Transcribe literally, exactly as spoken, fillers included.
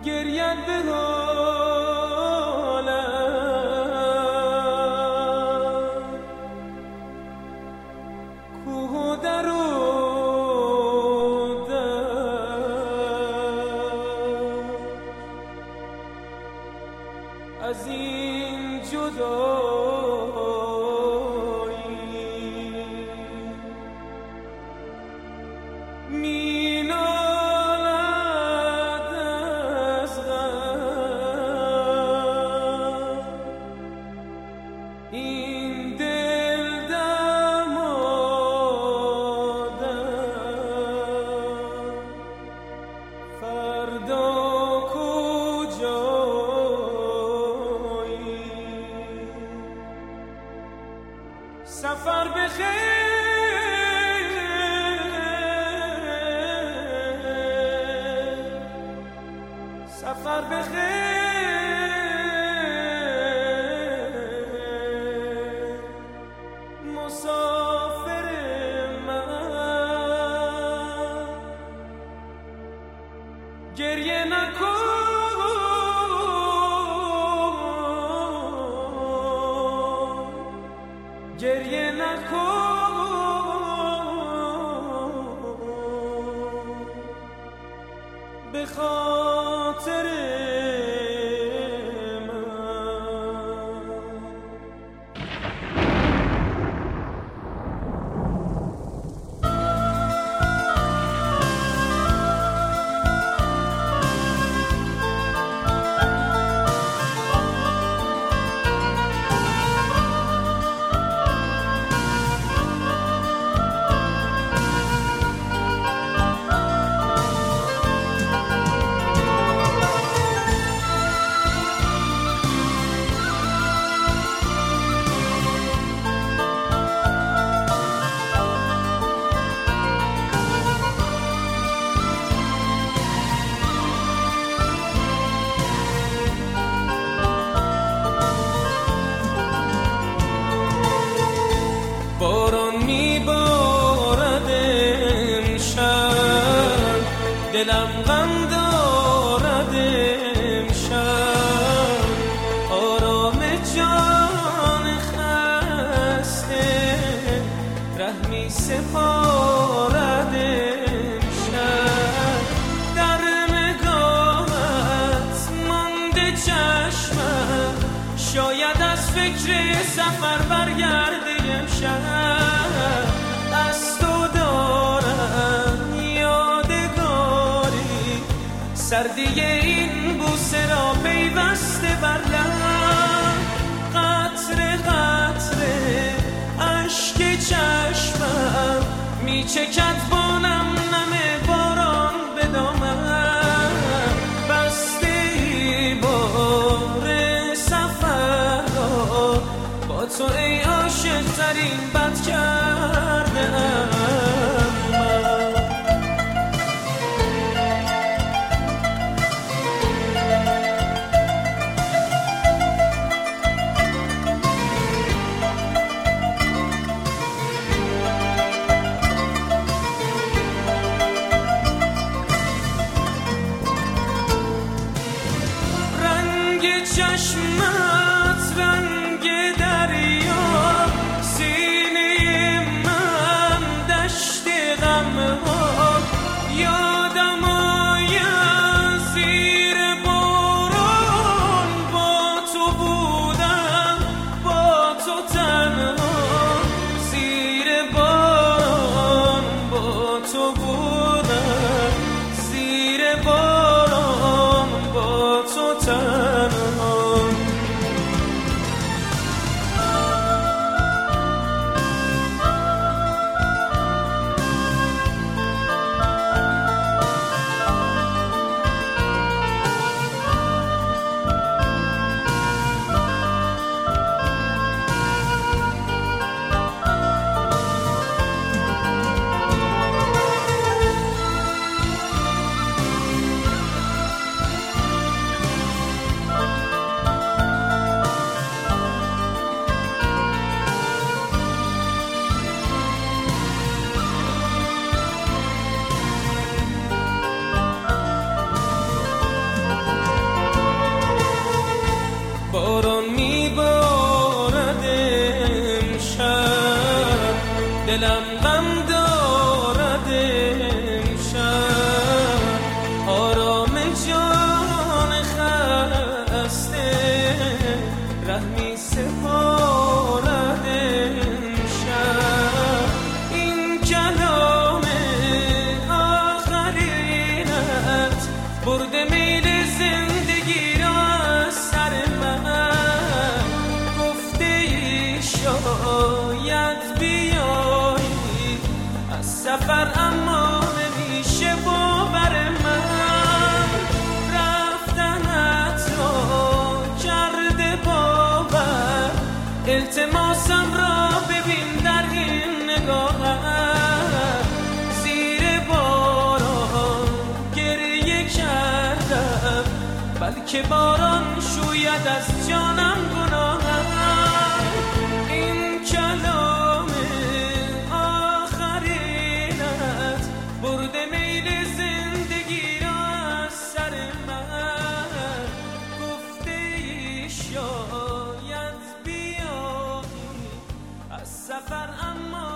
گرینده حالم کوه و در و از این جدایی می نالد از غم این دل دمادم فردا سفر بخیر سفر بخیر مسافر من گریه نکن گریه نکن به خاطر باران میبارد امشب دلم غم دارد امشب آرام جان خسته رحمی سپارد امشب در نگاهت مانده چشمم شاید از فکر سفر برگرده امشب از تو دارم یادگاری سردی این بوسه را پیوسته بر لب قطره قطره اشک چشمم میچکد با نم نم باران به دامم بسته ای بار سفر را با تو ای عاشق ترین بد کردم رنگ چشمت رنگ دریا سینه من دشت غم ها یادم آید زیر باران با تو بودم با تو تنها زیر باران با تو بودم زیر باران با تو تنها دلم غم دارد امشب، آرام جان خسته رحمی سپارد امشب. این کلام آخرینت برده میل زندگی را از سر من، گفته ای شاید بیایی از سفر اما نمیشه باور من، رفتنت را کرده باور، التماسم را ببین در این نگاهم، زیر باران گریه کردم بلکه باران شوید از جانم گناهم. این کلام آخرینت برده میل زندگی را از سر من، گفته ای شاید بیایی از سفر اما